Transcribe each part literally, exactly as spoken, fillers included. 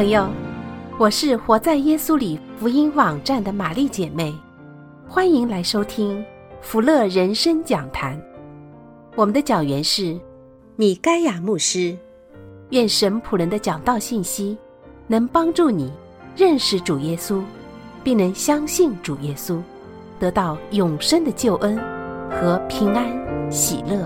朋友，我是活在耶稣里福音网站的玛丽姐妹，欢迎来收听福乐人生讲坛。我们的讲员是米该亚牧师。愿神仆人的讲道信息能帮助你认识主耶稣，并能相信主耶稣，得到永生的救恩和平安喜乐。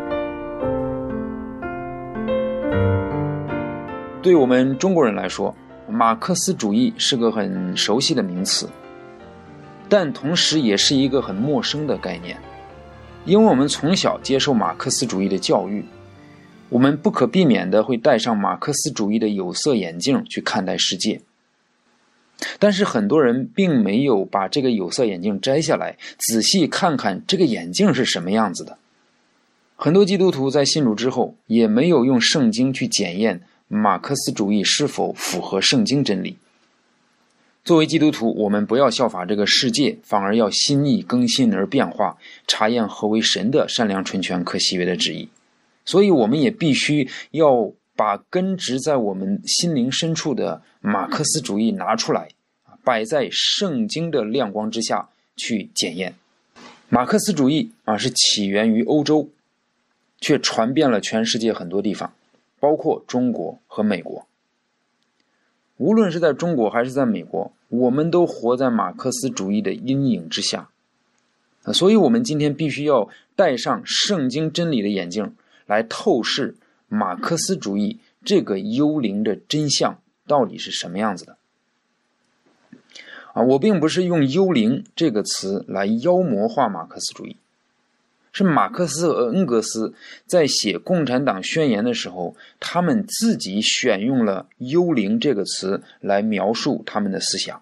对我们中国人来说，马克思主义是个很熟悉的名词，但同时也是一个很陌生的概念。因为我们从小接受马克思主义的教育，我们不可避免地会戴上马克思主义的有色眼镜去看待世界。但是很多人并没有把这个有色眼镜摘下来，仔细看看这个眼镜是什么样子的。很多基督徒在信主之后，也没有用圣经去检验马克思主义是否符合圣经真理。作为基督徒，我们不要效法这个世界，反而要心意更新而变化，查验何为神的善良纯全可喜悦的旨意。所以我们也必须要把根植在我们心灵深处的马克思主义拿出来，摆在圣经的亮光之下去检验。马克思主义啊，是起源于欧洲，却传遍了全世界很多地方，包括中国和美国。无论是在中国还是在美国，我们都活在马克思主义的阴影之下。所以我们今天必须要戴上圣经真理的眼镜，来透视马克思主义这个幽灵的真相到底是什么样子的。啊，我并不是用幽灵这个词来妖魔化马克思主义，是马克思和恩格斯在写共产党宣言的时候，他们自己选用了幽灵这个词来描述他们的思想。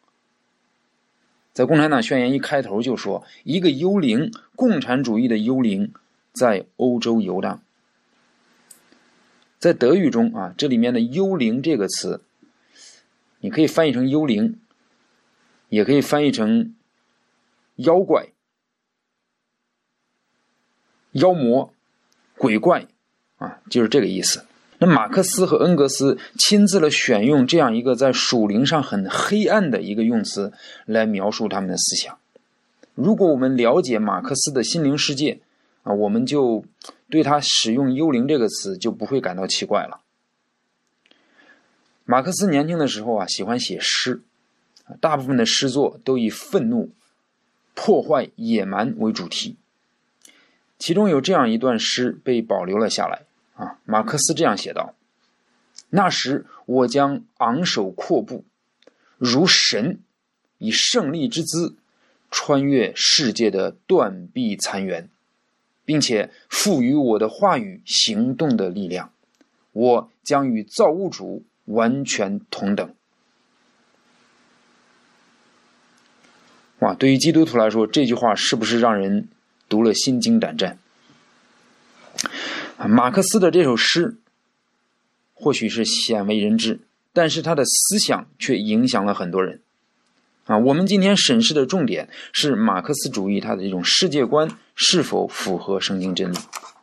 在共产党宣言一开头就说，一个幽灵，共产主义的幽灵在欧洲游荡。在德语中啊，这里面的幽灵这个词，你可以翻译成幽灵，也可以翻译成妖怪、妖魔、鬼怪啊，就是这个意思。那马克思和恩格斯亲自了选用这样一个在属灵上很黑暗的一个用词来描述他们的思想。如果我们了解马克思的心灵世界啊，我们就对他使用幽灵这个词就不会感到奇怪了。马克思年轻的时候啊，喜欢写诗，大部分的诗作都以愤怒、破坏、野蛮为主题。其中有这样一段诗被保留了下来啊，马克思这样写道：那时我将昂首阔步，如神以胜利之姿穿越世界的断壁残垣，并且赋予我的话语行动的力量，我将与造物主完全同等。哇，对于基督徒来说，这句话是不是让人读了心惊胆战？马克思的这首诗或许是鲜为人知，但是他的思想却影响了很多人啊。我们今天审视的重点是马克思主义它的这种世界观是否符合圣经真理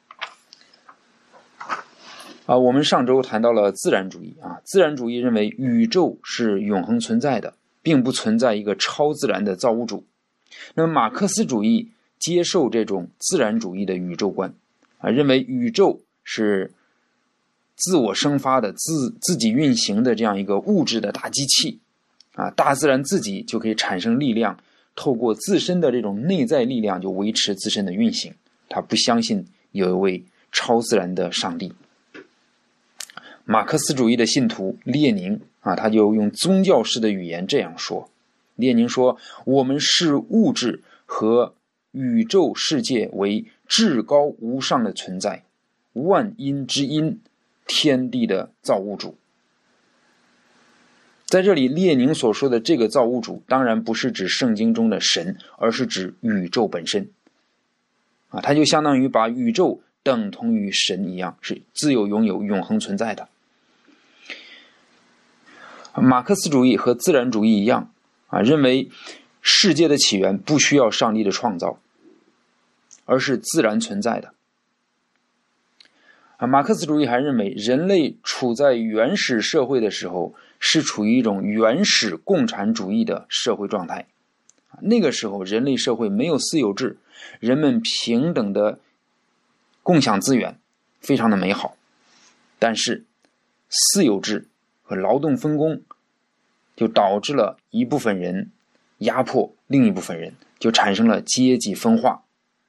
啊。我们上周谈到了自然主义啊，自然主义认为宇宙是永恒存在的，并不存在一个超自然的造物主。那么马克思主义接受这种自然主义的宇宙观啊，认为宇宙是自我生发的、自自己运行的这样一个物质的大机器啊，大自然自己就可以产生力量，透过自身的这种内在力量就维持自身的运行。他不相信有一位超自然的上帝。马克思主义的信徒列宁啊，他就用宗教式的语言这样说。列宁说，我们视物质和宇宙世界为至高无上的存在，万因之因，天地的造物主。在这里，列宁所说的这个造物主当然不是指圣经中的神，而是指宇宙本身啊，他就相当于把宇宙等同于神一样，是自由拥有、永恒存在的。马克思主义和自然主义一样啊，认为世界的起源不需要上帝的创造，而是自然存在的。 啊，马克思主义还认为人类处在原始社会的时候是处于一种原始共产主义的社会状态。那个时候人类社会没有私有制，人们平等的共享资源，非常的美好。但是私有制和劳动分工就导致了一部分人压迫另一部分人，就产生了阶级分化。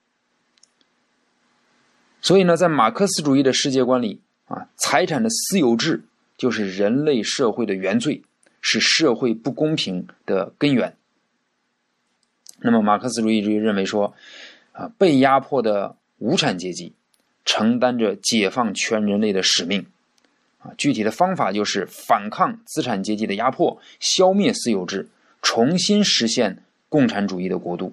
所以呢，在马克思主义的世界观里啊，财产的私有制就是人类社会的原罪，是社会不公平的根源。那么马克思主义就认为说啊，被压迫的无产阶级承担着解放全人类的使命啊，具体的方法就是反抗资产阶级的压迫，消灭私有制，重新实现共产主义的国度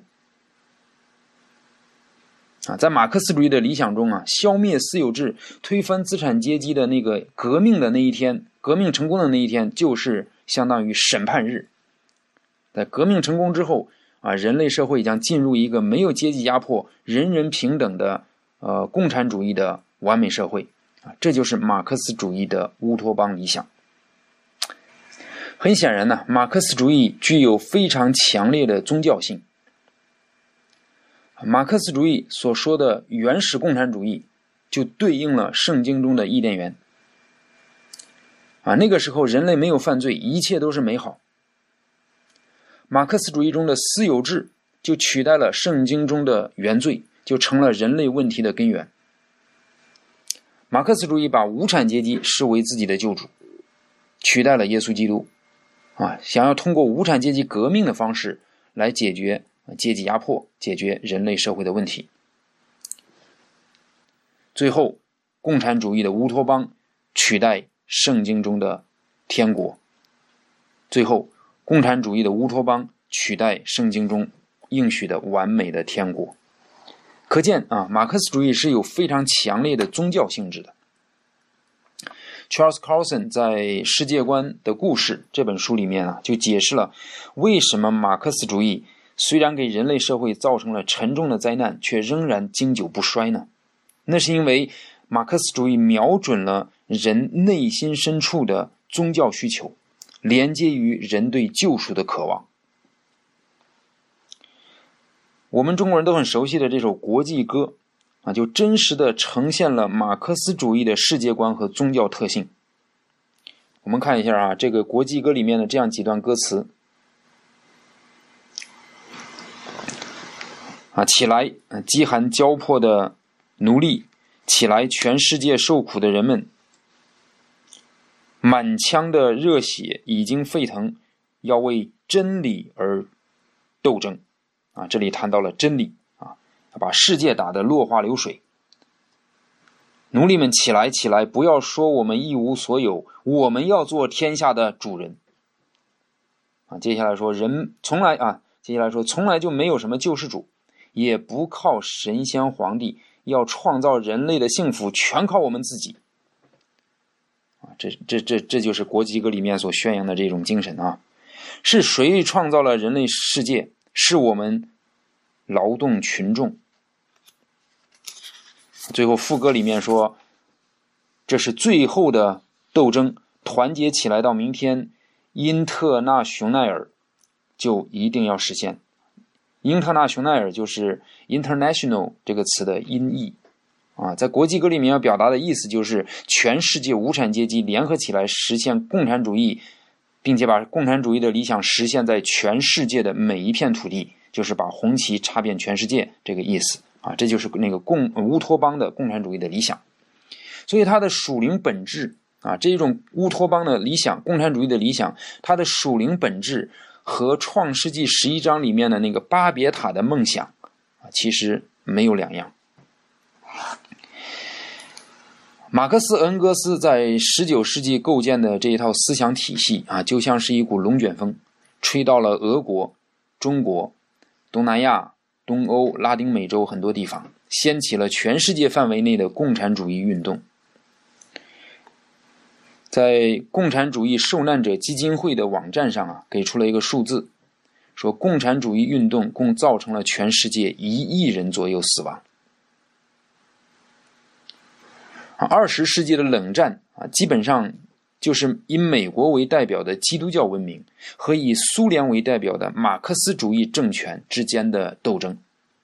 啊。在马克思主义的理想中啊，消灭私有制，推翻资产阶级的那个革命的那一天，革命成功的那一天，就是相当于审判日。在革命成功之后啊，人类社会将进入一个没有阶级压迫、人人平等的呃共产主义的完美社会啊，这就是马克思主义的乌托邦理想。很显然呢，马克思主义具有非常强烈的宗教性。马克思主义所说的原始共产主义，就对应了圣经中的伊甸园啊，那个时候人类没有犯罪，一切都是美好。马克思主义中的私有制就取代了圣经中的原罪，就成了人类问题的根源。马克思主义把无产阶级视为自己的救主，取代了耶稣基督啊，想要通过无产阶级革命的方式来解决阶级压迫，解决人类社会的问题。最后，共产主义的乌托邦取代圣经中的天国。最后，共产主义的乌托邦取代圣经中应许的完美的天国。可见啊，马克思主义是有非常强烈的宗教性质的。Charles Colson 在《世界观的故事》这本书里面啊，就解释了为什么马克思主义虽然给人类社会造成了沉重的灾难，却仍然经久不衰呢？那是因为马克思主义瞄准了人内心深处的宗教需求，连接于人对救赎的渴望。我们中国人都很熟悉的这首国际歌啊，就真实的呈现了马克思主义的世界观和宗教特性。我们看一下啊，这个国际歌里面的这样几段歌词啊，起来，饥寒交迫的奴隶，起来，全世界受苦的人们，满腔的热血已经沸腾，要为真理而斗争啊！这里谈到了真理啊，把世界打得落花流水。奴隶们起来起来，不要说我们一无所有，我们要做天下的主人啊！接下来说人从来啊，接下来说从来就没有什么救世主，也不靠神仙皇帝，要创造人类的幸福，全靠我们自己啊！这这这这就是国际歌里面所宣扬的这种精神啊！是谁创造了人类世界？是我们劳动群众。最后副歌里面说，这是最后的斗争，团结起来到明天，因特纳雄奈尔就一定要实现。因特纳雄奈尔就是 international 这个词的音译啊，在国际歌里面要表达的意思就是全世界无产阶级联合起来实现共产主义，并且把共产主义的理想实现在全世界的每一片土地，就是把红旗插遍全世界这个意思啊，这就是那个共乌托邦的共产主义的理想。所以它的属灵本质啊，这一种乌托邦的理想，共产主义的理想，它的属灵本质和创世纪十一章里面的那个巴别塔的梦想啊，其实没有两样。马克思恩格斯在十九世纪构建的这一套思想体系啊，就像是一股龙卷风，吹到了俄国、中国、东南亚、东欧、拉丁美洲很多地方，掀起了全世界范围内的共产主义运动。在共产主义受难者基金会的网站上啊，给出了一个数字，说共产主义运动共造成了全世界一亿人左右死亡。 啊，二十世纪的冷战啊，基本上就是以美国为代表的基督教文明和以苏联为代表的马克思主义政权之间的斗争。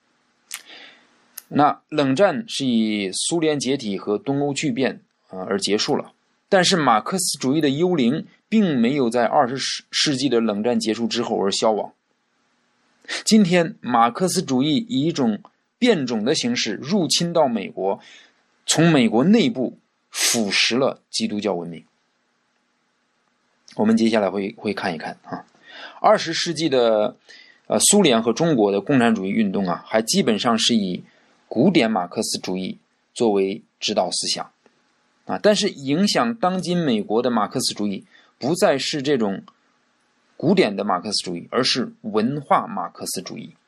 那冷战是以苏联解体和东欧剧变啊而结束了，但是马克思主义的幽灵并没有在二十世纪的冷战结束之后而消亡。今天马克思主义以一种变种的形式入侵到美国，从美国内部腐蚀了基督教文明。我们接下来会会看一看啊，二十世纪的呃苏联和中国的共产主义运动啊，还基本上是以古典马克思主义作为指导思想啊，但是影响当今美国的马克思主义不再是这种古典的马克思主义，而是文化马克思主义。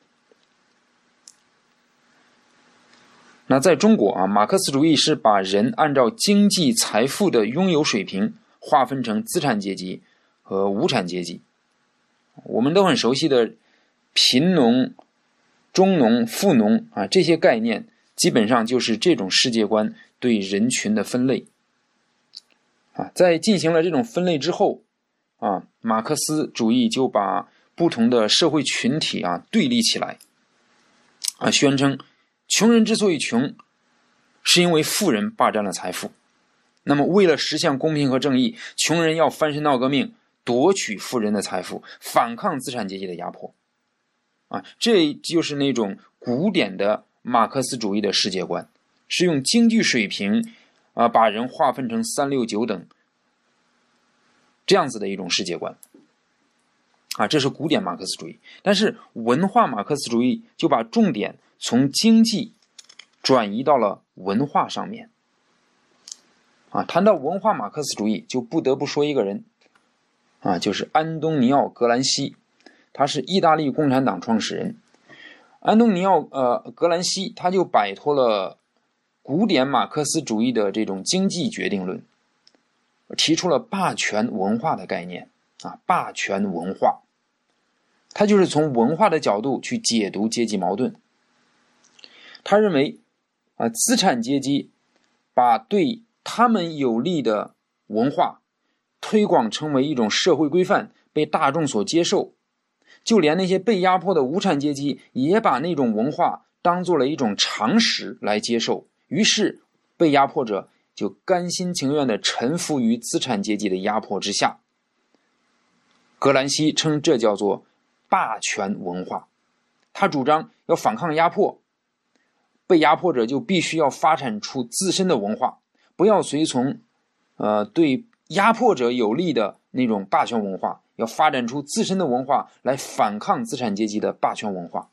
那在中国啊，马克思主义是把人按照经济财富的拥有水平划分成资产阶级和无产阶级。我们都很熟悉的贫农、中农、富农啊，这些概念基本上就是这种世界观对人群的分类啊。在进行了这种分类之后啊，马克思主义就把不同的社会群体啊对立起来啊，宣称穷人之所以穷，是因为富人霸占了财富。那么为了实现公平和正义，穷人要翻身闹革命，夺取富人的财富，反抗资产阶级的压迫啊，这就是那种古典的马克思主义的世界观，是用经济水平啊把人划分成三六九等这样子的一种世界观啊，这是古典马克思主义。但是文化马克思主义就把重点从经济转移到了文化上面啊。谈到文化马克思主义，就不得不说一个人啊，就是安东尼奥·格兰西，他是意大利共产党创始人。安东尼奥呃格兰西他就摆脱了古典马克思主义的这种经济决定论，提出了霸权文化的概念啊，霸权文化，他就是从文化的角度去解读阶级矛盾。他认为啊，资产阶级把对他们有利的文化推广成为一种社会规范，被大众所接受，就连那些被压迫的无产阶级也把那种文化当作了一种常识来接受，于是被压迫者就甘心情愿地臣服于资产阶级的压迫之下。格兰西称这叫做霸权文化，他主张要反抗压迫，被压迫者就必须要发展出自身的文化，不要随从呃对压迫者有利的那种霸权文化，要发展出自身的文化来反抗资产阶级的霸权文化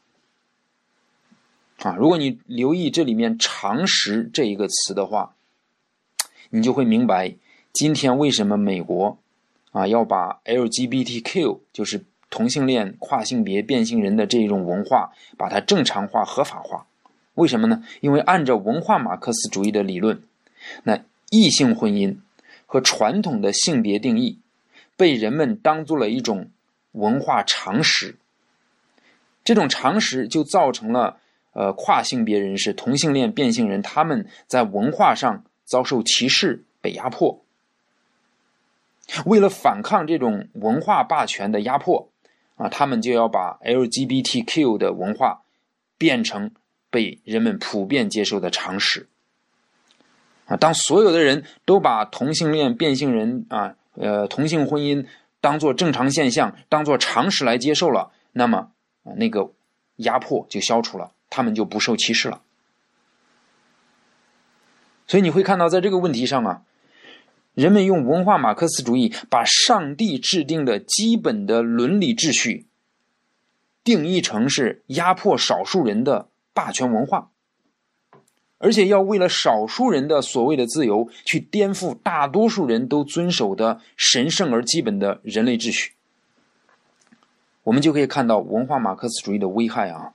啊。如果你留意这里面常识这一个词的话，你就会明白今天为什么美国啊要把 L G B T Q 就是同性恋、跨性别、变性人的这种文化把它正常化、合法化。为什么呢？因为按照文化马克思主义的理论，那异性婚姻和传统的性别定义被人们当作了一种文化常识，这种常识就造成了呃跨性别人士、同性恋、变性人他们在文化上遭受歧视、被压迫。为了反抗这种文化霸权的压迫啊，他们就要把 L G B T Q 的文化变成被人们普遍接受的常识啊。当所有的人都把同性恋、变性人啊、呃同性婚姻当作正常现象、当作常识来接受了，那么啊那个压迫就消除了，他们就不受歧视了。所以你会看到，在这个问题上啊，人们用文化马克思主义把上帝制定的基本的伦理秩序定义成是压迫少数人的霸权文化，而且要为了少数人的所谓的自由去颠覆大多数人都遵守的神圣而基本的人类秩序。我们就可以看到文化马克思主义的危害啊。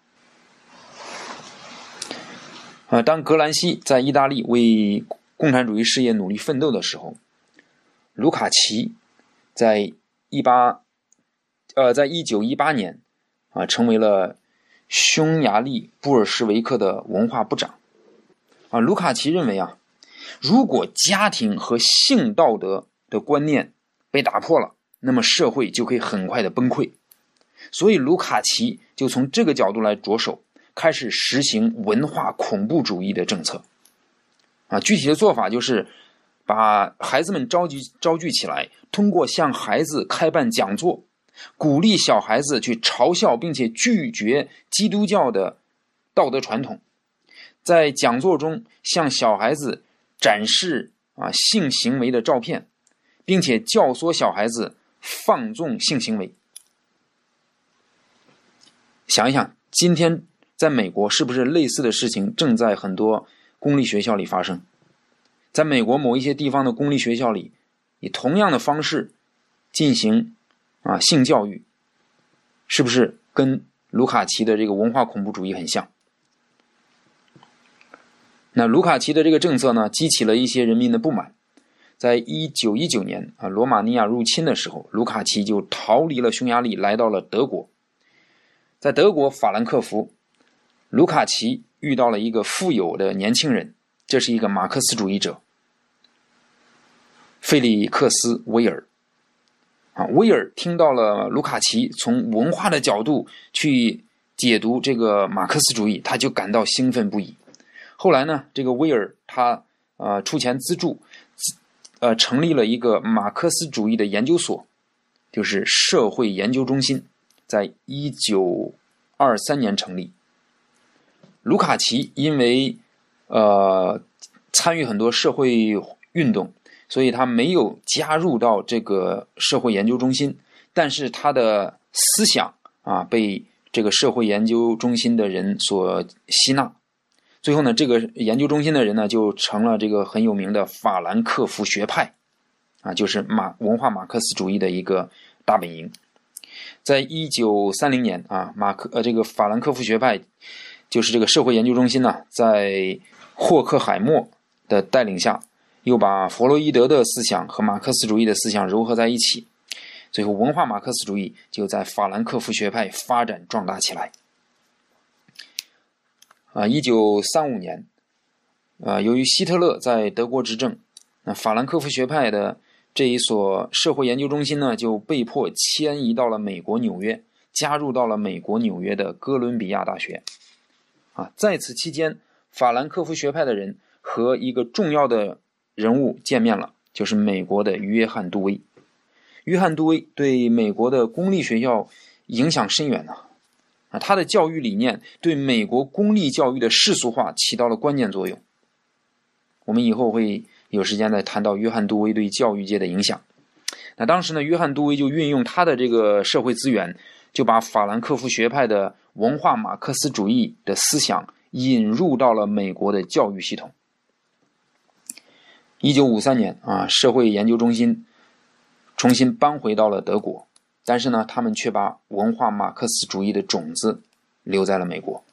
呃，当格兰西在意大利为共产主义事业努力奋斗的时候，卢卡奇在一八呃在一九一八年啊成为了匈牙利布尔什维克的文化部长啊。卢卡奇认为啊， 如果家庭和性道德的观念被打破了，那么社会就可以很快的崩溃。所以卢卡奇就从这个角度来着手，开始实行文化恐怖主义的政策。啊，具体的做法就是把孩子们召集召聚起来，通过向孩子开办讲座，鼓励小孩子去嘲笑并且拒绝基督教的道德传统，在讲座中向小孩子展示啊性行为的照片，并且教唆小孩子放纵性行为。想一想，今天在美国是不是类似的事情正在很多公立学校里发生？在美国某一些地方的公立学校里，以同样的方式进行啊性教育，是不是跟卢卡奇的这个文化恐怖主义很像？那卢卡奇的这个政策呢，激起了一些人民的不满。在一九一九年啊，罗马尼亚入侵的时候，卢卡奇就逃离了匈牙利，来到了德国。在德国法兰克福，卢卡奇遇到了一个富有的年轻人，这是一个马克思主义者，费里克斯·威尔。啊，威尔听到了卢卡奇从文化的角度去解读这个马克思主义，他就感到兴奋不已。后来呢，这个威尔他呃出钱资助，呃成立了一个马克思主义的研究所，就是社会研究中心，在一九二三年成立。卢卡奇因为呃参与很多社会运动，所以他没有加入到这个社会研究中心，但是他的思想啊被这个社会研究中心的人所吸纳。最后呢，这个研究中心的人呢就成了这个很有名的法兰克福学派啊，就是马文化马克思主义的一个大本营。在一九三零年啊，马克呃这个法兰克福学派就是这个社会研究中心呢，在霍克海默的带领下，又把弗洛伊德的思想和马克思主义的思想糅合在一起，最后文化马克思主义就在法兰克福学派发展壮大起来。啊，一九三五年，呃，由于希特勒在德国执政，那法兰克福学派的这一所社会研究中心呢，就被迫迁移到了美国纽约，加入到了美国纽约的哥伦比亚大学。啊，在此期间，法兰克福学派的人和一个重要的人物见面了，就是美国的约翰·杜威。约翰·杜威对美国的公立学校影响深远呢。啊，他的教育理念对美国公立教育的世俗化起到了关键作用。我们以后会有时间再谈到约翰·杜威对教育界的影响。那当时呢，约翰·杜威就运用他的这个社会资源，就把法兰克福学派的文化马克思主义的思想引入到了美国的教育系统。一九五三年啊，社会研究中心重新搬回到了德国，但是呢，他们却把文化马克思主义的种子留在了美国。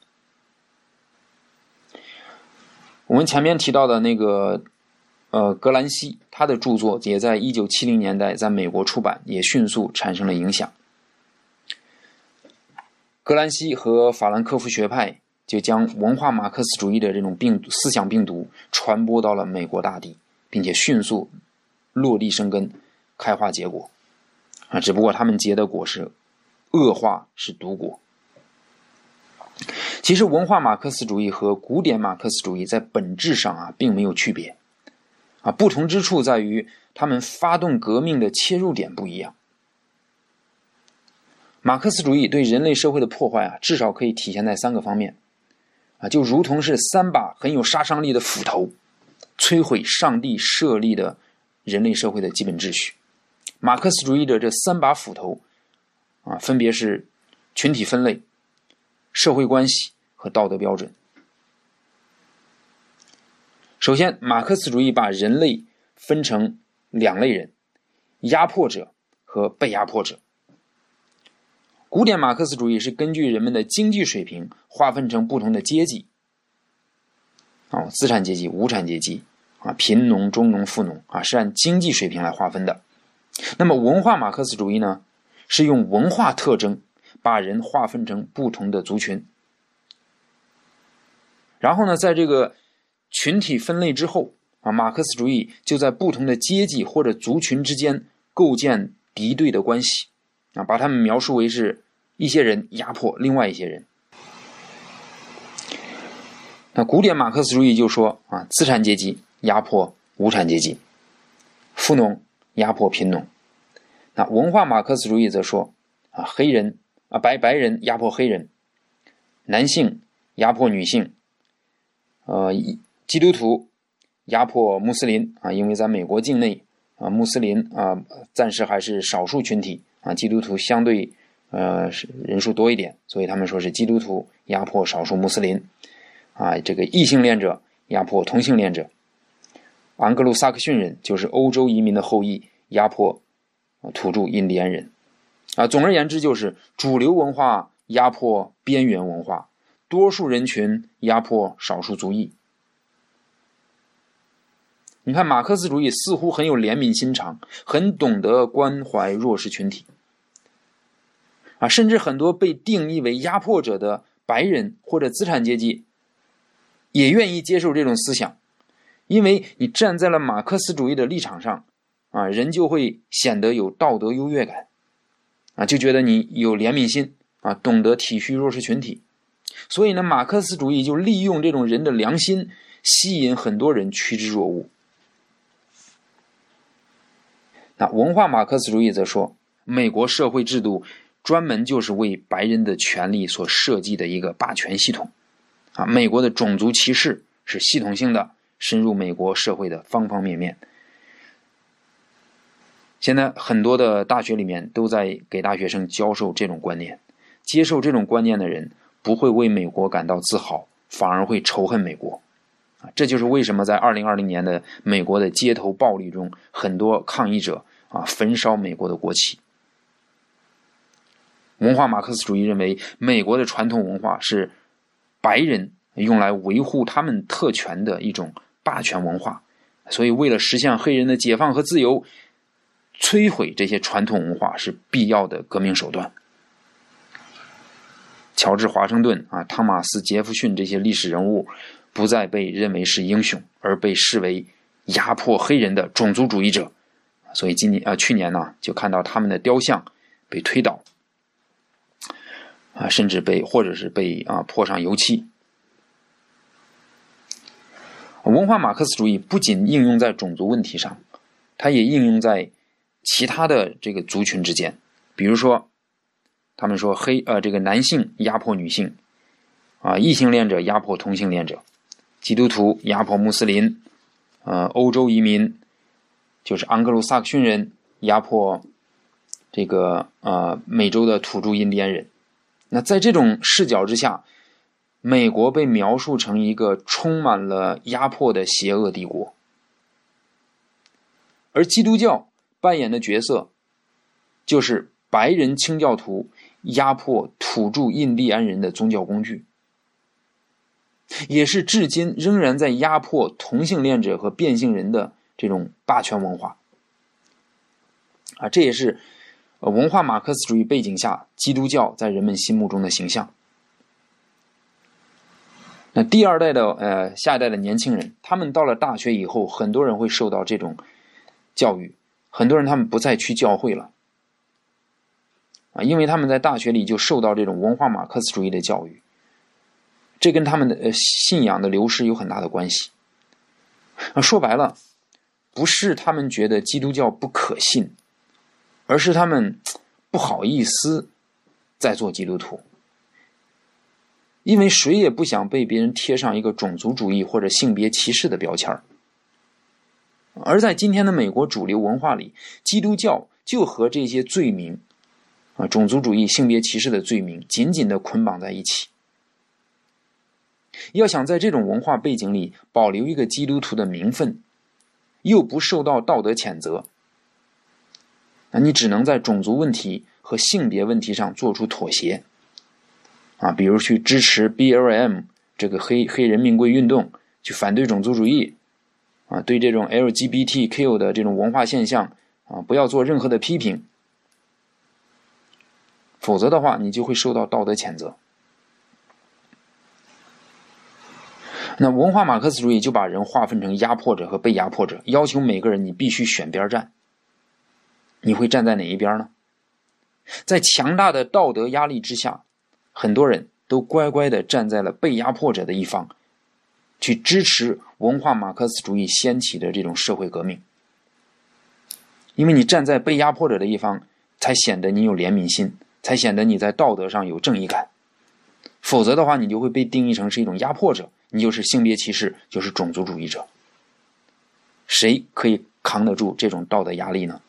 我们前面提到的那个呃格兰西，他的著作也在一九七零年代在美国出版，也迅速产生了影响。格兰西和法兰克福学派就将文化马克思主义的这种病毒思想病毒传播到了美国大地，并且迅速落地生根，开花结果啊！只不过他们结的果是恶化，是毒果。其实文化马克思主义和古典马克思主义在本质上啊并没有区别啊，不同之处在于他们发动革命的切入点不一样。马克思主义对人类社会的破坏啊，至少可以体现在三个方面啊，就如同是三把很有杀伤力的斧头，摧毁上帝设立的人类社会的基本秩序。马克思主义的这三把斧头啊，分别是群体分类、社会关系和道德标准。首先，马克思主义把人类分成两类人，压迫者和被压迫者。古典马克思主义是根据人们的经济水平划分成不同的阶级啊，资产阶级、无产阶级啊，贫农、中农、富农啊，是按经济水平来划分的。那么文化马克思主义呢，是用文化特征把人划分成不同的族群，然后呢，在这个群体分类之后啊，马克思主义就在不同的阶级或者族群之间构建敌对的关系，啊，把他们描述为是一些人压迫另外一些人。那古典马克思主义就说啊，资产阶级压迫无产阶级，富农压迫贫农。那文化马克思主义则说啊，黑人啊白白人压迫黑人，男性压迫女性，呃，基督徒压迫穆斯林啊，因为在美国境内啊，穆斯林啊暂时还是少数群体啊，基督徒相对呃人数多一点，所以他们说是基督徒压迫少数穆斯林啊，这个异性恋者压迫同性恋者，盎格鲁撒克逊人就是欧洲移民的后裔压迫土著印第安人啊。总而言之，就是主流文化压迫边缘文化，多数人群压迫少数族裔。你看，马克思主义似乎很有怜悯心肠，很懂得关怀弱势群体啊，甚至很多被定义为压迫者的白人或者资产阶级也愿意接受这种思想，因为你站在了马克思主义的立场上啊，人就会显得有道德优越感啊，就觉得你有怜悯心啊，懂得体恤弱势群体。所以呢，马克思主义就利用这种人的良心，吸引很多人趋之若鹜。那文化马克思主义则说，美国社会制度专门就是为白人的权利所设计的一个霸权系统啊，美国的种族歧视是系统性的，深入美国社会的方方面面。现在很多的大学里面都在给大学生教授这种观念，接受这种观念的人不会为美国感到自豪，反而会仇恨美国啊，这就是为什么在二零二零年的美国的街头暴力中，很多抗议者啊焚烧美国的国旗。文化马克思主义认为，美国的传统文化是白人用来维护他们特权的一种霸权文化，所以为了实现黑人的解放和自由，摧毁这些传统文化是必要的革命手段。乔治·华盛顿啊、汤马斯·杰弗逊这些历史人物不再被认为是英雄，而被视为压迫黑人的种族主义者。所以今年啊、呃，去年呢，就看到他们的雕像被推倒啊，甚至被或者是被啊泼上油漆。文化马克思主义不仅应用在种族问题上，它也应用在其他的这个族群之间。比如说，他们说黑呃这个男性压迫女性啊，异性恋者压迫同性恋者，基督徒压迫穆斯林，呃欧洲移民就是盎格鲁撒克逊人压迫这个呃美洲的土著印第安人。那在这种视角之下，美国被描述成一个充满了压迫的邪恶帝国，而基督教扮演的角色就是白人清教徒压迫土著印第安人的宗教工具，也是至今仍然在压迫同性恋者和变性人的这种霸权文化啊，这也是文化马克思主义背景下基督教在人们心目中的形象。那第二代的呃下一代的年轻人，他们到了大学以后，很多人会受到这种教育，很多人他们不再去教会了啊，因为他们在大学里就受到这种文化马克思主义的教育，这跟他们的呃信仰的流失有很大的关系啊。说白了，不是他们觉得基督教不可信，而是他们不好意思再做基督徒，因为谁也不想被别人贴上一个种族主义或者性别歧视的标签。而在今天的美国主流文化里，基督教就和这些罪名啊，种族主义、性别歧视的罪名紧紧地捆绑在一起。要想在这种文化背景里保留一个基督徒的名分，又不受到道德谴责，那你只能在种族问题和性别问题上做出妥协啊，比如去支持 B L M 这个黑黑人命贵运动，去反对种族主义啊，对这种 L G B T Q 的这种文化现象啊，不要做任何的批评，否则的话，你就会受到道德谴责。 那文化马克思主义就把人划分成压迫者和被压迫者，要求每个人你必须选边站。你会站在哪一边呢？在强大的道德压力之下，很多人都乖乖地站在了被压迫者的一方，去支持文化马克思主义掀起的这种社会革命。因为你站在被压迫者的一方，才显得你有怜悯心，才显得你在道德上有正义感。否则的话，你就会被定义成是一种压迫者，你就是性别歧视，就是种族主义者。谁可以扛得住这种道德压力呢？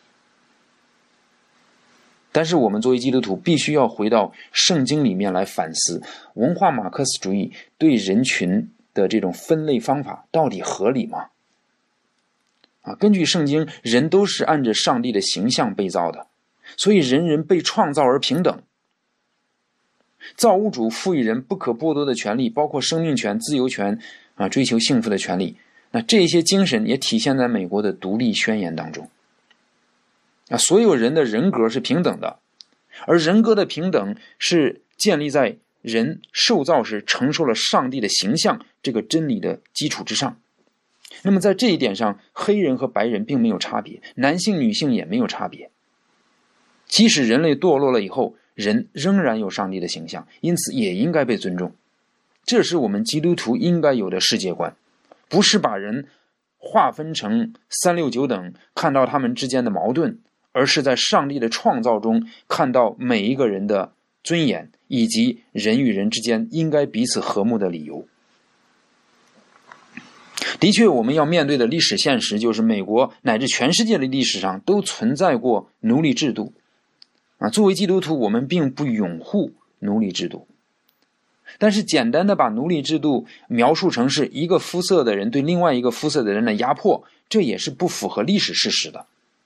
但是我们作为基督徒，必须要回到圣经里面来反思，文化马克思主义对人群的这种分类方法到底合理吗？啊，根据圣经，人都是按着上帝的形象被造的，所以人人被创造而平等。造物主赋予人不可剥夺的权利，包括生命权、自由权啊，追求幸福的权利。那这些精神也体现在美国的独立宣言当中。啊，所有人的人格是平等的，而人格的平等是建立在人受造时承受了上帝的形象这个真理的基础之上。那么在这一点上，黑人和白人并没有差别，男性女性也没有差别。即使人类堕落了以后，人仍然有上帝的形象，因此也应该被尊重。这是我们基督徒应该有的世界观，不是把人划分成三六九等，看到他们之间的矛盾，而是在上帝的创造中看到每一个人的尊严，以及人与人之间应该彼此和睦的理由。的确，我们要面对的历史现实就是美国乃至全世界的历史上都存在过奴隶制度。啊，作为基督徒，我们并不拥护奴隶制度，但是简单的把奴隶制度描述成是一个肤色的人对另外一个肤色的人的压迫，这也是不符合历史事实的。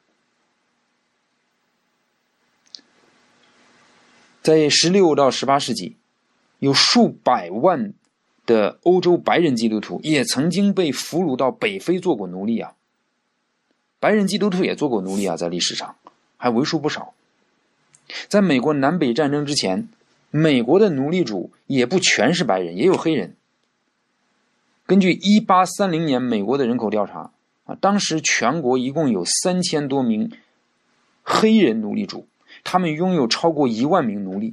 在十六到十八世纪，有数百万的欧洲白人基督徒也曾经被俘虏到北非做过奴隶啊。白人基督徒也做过奴隶啊，在历史上还为数不少。在美国南北战争之前，美国的奴隶主也不全是白人，也有黑人。根据一八三零年美国的人口调查啊，当时全国一共有三千多名黑人奴隶主，他们拥有超过一万名奴隶。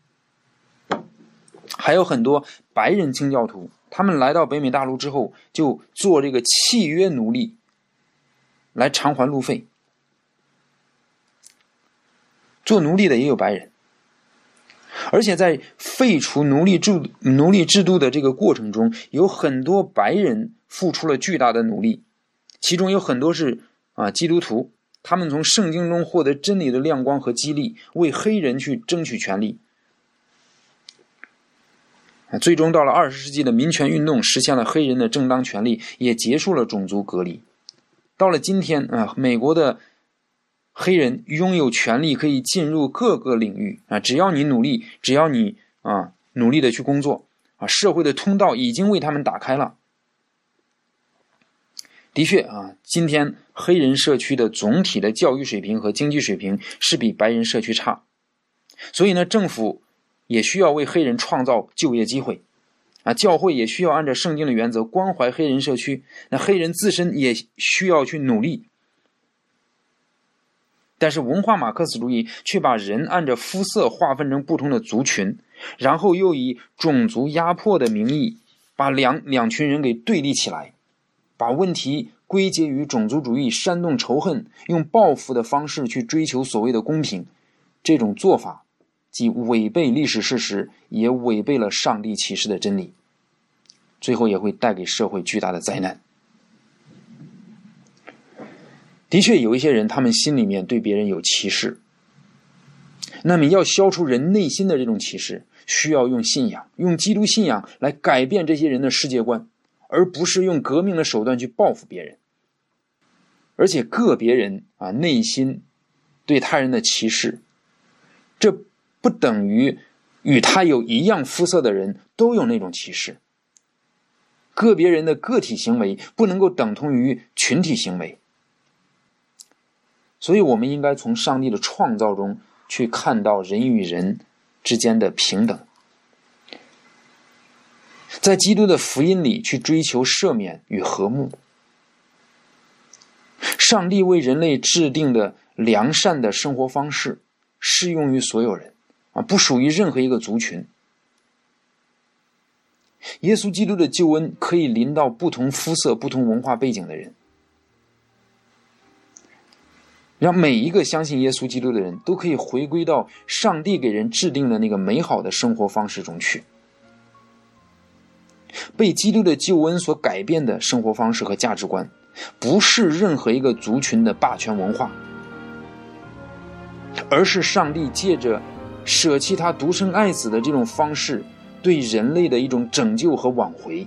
还有很多白人清教徒，他们来到北美大陆之后，就做这个契约奴隶来偿还路费。做奴隶的也有白人，而且在废除奴隶制奴隶制度的这个过程中，有很多白人付出了巨大的努力，其中有很多是啊基督徒，他们从圣经中获得真理的亮光和激励，为黑人去争取权利。最终到了二十世纪的民权运动，实现了黑人的正当权利，也结束了种族隔离。到了今天啊，美国的黑人拥有权利，可以进入各个领域啊，只要你努力，只要你啊努力的去工作啊，社会的通道已经为他们打开了。的确啊，今天黑人社区的总体的教育水平和经济水平是比白人社区差，所以呢，政府也需要为黑人创造就业机会啊，教会也需要按照圣经的原则关怀黑人社区，那黑人自身也需要去努力。但是文化马克思主义却把人按照肤色划分成不同的族群，然后又以种族压迫的名义把两两群人给对立起来，把问题归结于种族主义，煽动仇恨，用报复的方式去追求所谓的公平。这种做法既违背历史事实，也违背了上帝启示的真理，最后也会带给社会巨大的灾难。的确有一些人，他们心里面对别人有歧视，那么要消除人内心的这种歧视，需要用信仰，用基督信仰来改变这些人的世界观，而不是用革命的手段去报复别人。而且个别人啊，内心对他人的歧视，这不等于与他有一样肤色的人都有那种歧视。个别人的个体行为不能够等同于群体行为。所以我们应该从上帝的创造中去看到人与人之间的平等。 在基督的福音里去追求赦免与和睦。上帝为人类制定的良善的生活方式适用于所有人啊，不属于任何一个族群。耶稣基督的救恩可以临到不同肤色、不同文化背景的人，让每一个相信耶稣基督的人都可以回归到上帝给人制定的那个美好的生活方式中去。被基督的救恩所改变的生活方式和价值观，不是任何一个族群的霸权文化，而是上帝借着舍弃他独生爱子的这种方式对人类的一种拯救和挽回。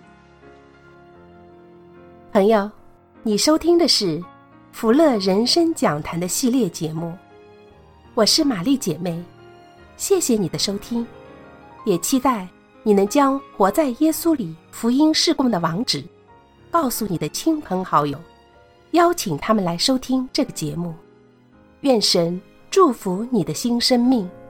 朋友，你收听的是福乐人生讲坛的系列节目，我是玛丽姐妹，谢谢你的收听，也期待你能将活在耶稣里福音事工的网址告诉你的亲朋好友，邀请他们来收听这个节目。愿神祝福你的新生命。